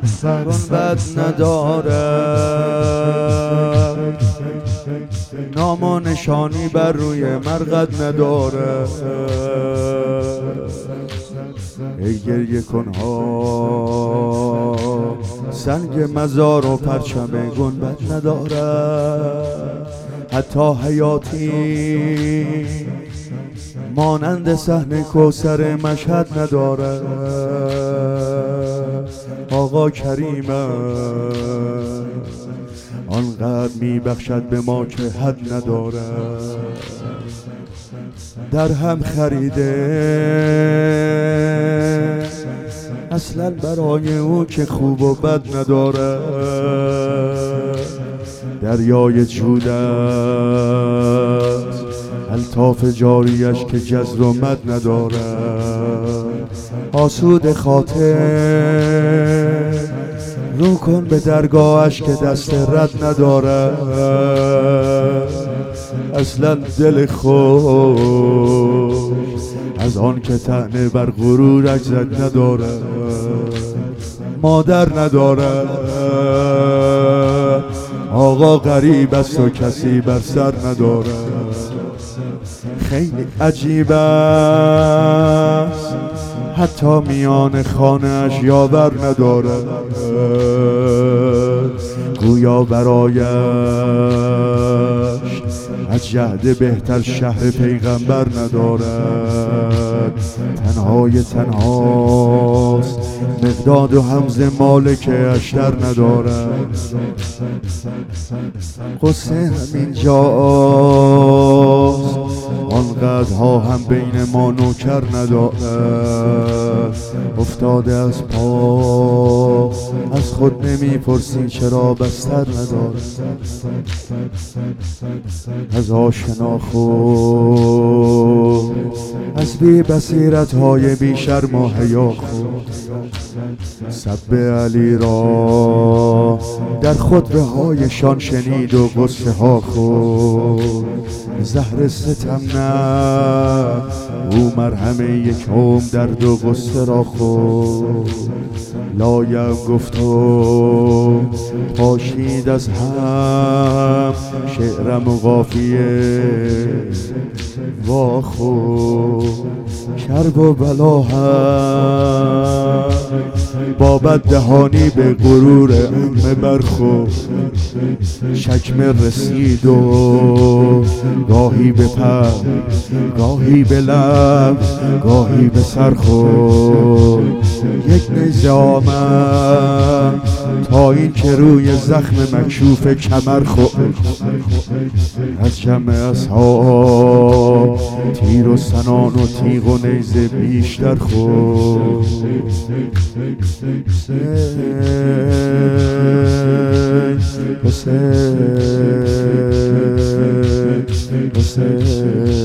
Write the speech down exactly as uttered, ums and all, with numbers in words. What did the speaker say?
چون بد ندارد، نام و نشانی بر روی مرقد ندارد. ای گریه کنها سنگ مزار و پرچم گنبد ندارد. حتی حیاتی مانند صحن کوثر مشهد ندارد. آقا کریم آنقدر میبخشد به ما که حد ندارد. در هم خریده اصلا برای او که خوب و بد ندارد. دریای جود است الطاف جاریش که جزر و مد ندارد. آسود خاطر رو کن به درگاهش که دست رد ندارد. اصلا دل خوش از آن که طعنه بر غرورش زد ندارد. مادر ندارد، آقا غریب است و کسی بر سر ندارد. خیلی عجیب است حتی میان خانه‌اش یاور ندارد. گویا برایش از جهد بهتر شهر پیغمبر ندارد. تنهای تنهاست مقداد و حمز مالک اشتر ندارد. قصه همین جاست آنقدرها هم بین ما نوکر ندارد. افتاده از پا از خود نمیپرسی چرا بستر ندارد. از آشنا خود از بی بصیرت های بی شرم و حیا خود سب علی را در خطبه هایشان شنید و غصه ها خود. زهر ستم نه او مرهم یک عمر درد و غصه را خود. لایم گفت و پاشید از هم شعرم و قافیه وا خود. کرب و بلا هم با بددهانی به غرور عمه برخورد. شکمه رسید و گاهی به پر گاهی به لب گاهی به سر خورد. یک نیزه آمد تا این که روی زخم مکشوف کمر خورد. از جمع اصحاب تیر و سنان و تیغ و نیزه بیشتر خورد. حسین حسین حسین